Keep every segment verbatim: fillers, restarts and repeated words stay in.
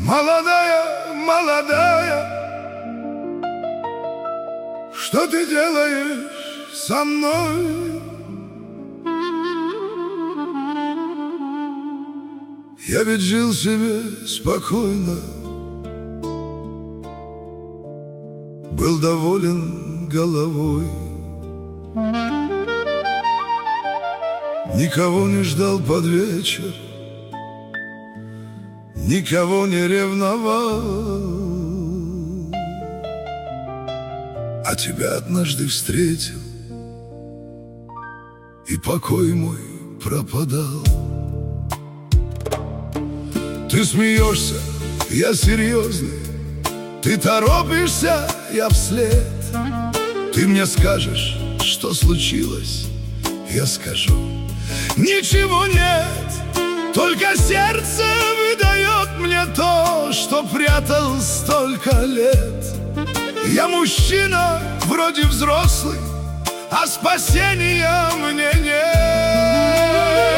Молодая, молодая, что ты делаешь со мной? Я ведь жил себе спокойно, был доволен головой, никого не ждал под вечер, никого не ревновал. А тебя однажды встретил, и покой мой пропадал. Ты смеешься, я серьезный, ты торопишься, я вслед. Ты мне скажешь, что случилось, я скажу: ничего нет, только сердце выдает мне то, что прятал столько лет. Я мужчина, вроде взрослый, а спасения мне нет.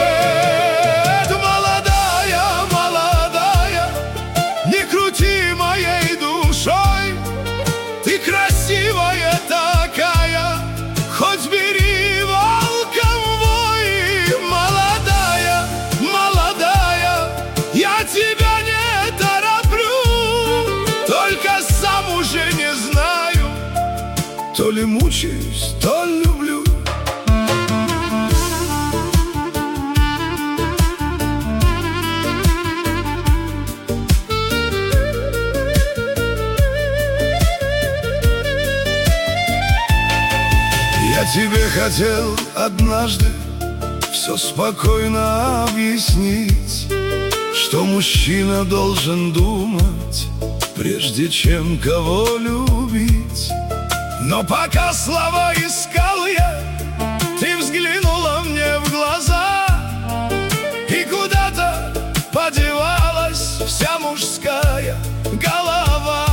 Молодая, молодая, не крути моей душой, ты красивая такая, хоть бери волком вой. Молодая, молодая, я тебя не тороплю, только сам уже не знаю, то ли мучаюсь, то ли люблю. Я тебе хотел однажды все спокойно объяснить, что мужчина должен думать, прежде чем кого любить. Но пока слова искал я, ты взглянула мне в глаза, и куда-то подевалась вся мужская голова.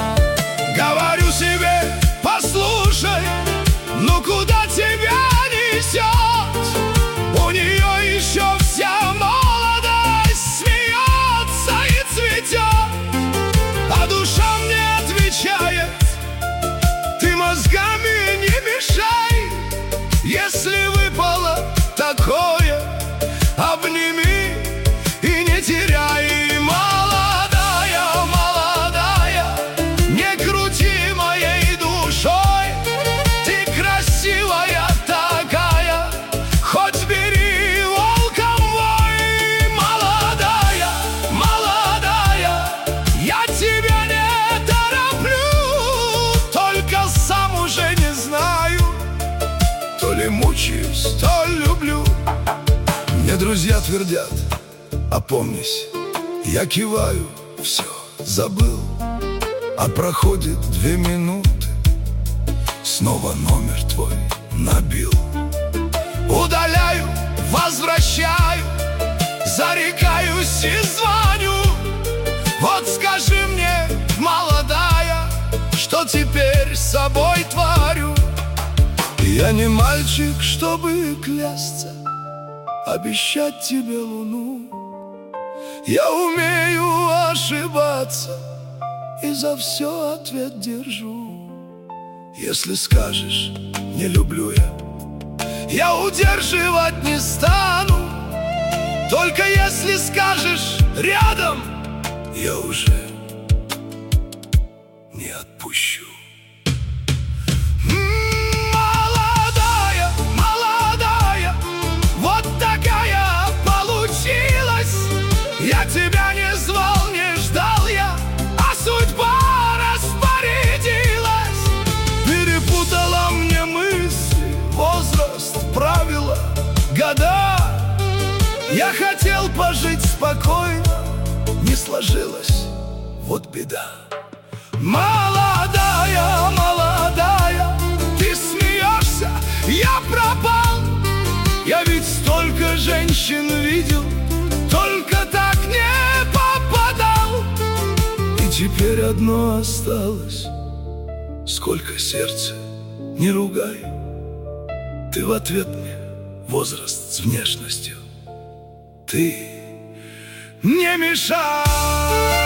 Говорю себе: послушай, ну куда тебя несет? У нее еще вся молодость смеется и цветет, а душа мне отвечает: ты мозгами не мешай. Если выпало такое, обними и не теряй. Молодая, молодая, не крути моей душой, ты красивая такая, хоть бери волком вой. Молодая, молодая, я тебя не тороплю, только сам уже не знаю, то ли мучаюсь, то ли люблю. Мне друзья твердят: опомнись. Я киваю: все, забыл. А проходит две минуты, снова номер твой набил. Удаляю, возвращаю, зарекаюсь и звоню. Вот скажи мне, молодая, что теперь с собой творю? Я не мальчик, чтобы клясться, обещать тебе луну. Я умею ошибаться и за все ответ держу. Если скажешь: не люблю я, я удерживать не стану. Только если скажешь: рядом, я уже не отпущу. Молодая, молодая, вот такая получилась. Я тебя не звал, не ждал я, а судьба распорядилась. Перепутала мне мысли, возраст, правила, года. Я хотел пожить спокойно, не сложилось, вот беда. Молодая, молодая, ты смеешься, я пропал. Я ведь столько женщин видел, только так не попадал. И теперь одно осталось: сколько сердца не ругай. Ты в ответ мне: возраст с внешностью, ты не мешай.